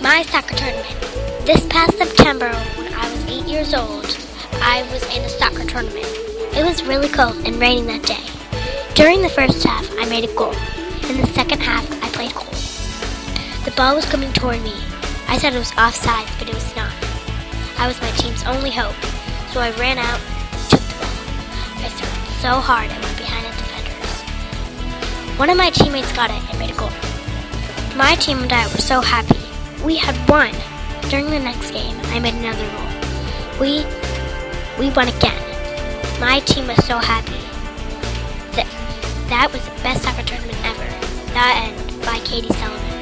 My soccer tournament. This past September, when I was 8 years old, I was in a soccer tournament. It was really cold and raining that day. During the first half, I made a goal. In the second half, I played goal. The ball was coming toward me. I thought it was offside, but it was not. I was my team's only hope, so I ran out and took the ball. I threw it so hard I went behind the defenders. One of my teammates got it and made a goal. My team and I were so happy. We had won. During the next game, I made another goal. We won again. My team was so happy. That was the best soccer tournament ever. That end by Katie Sullivan.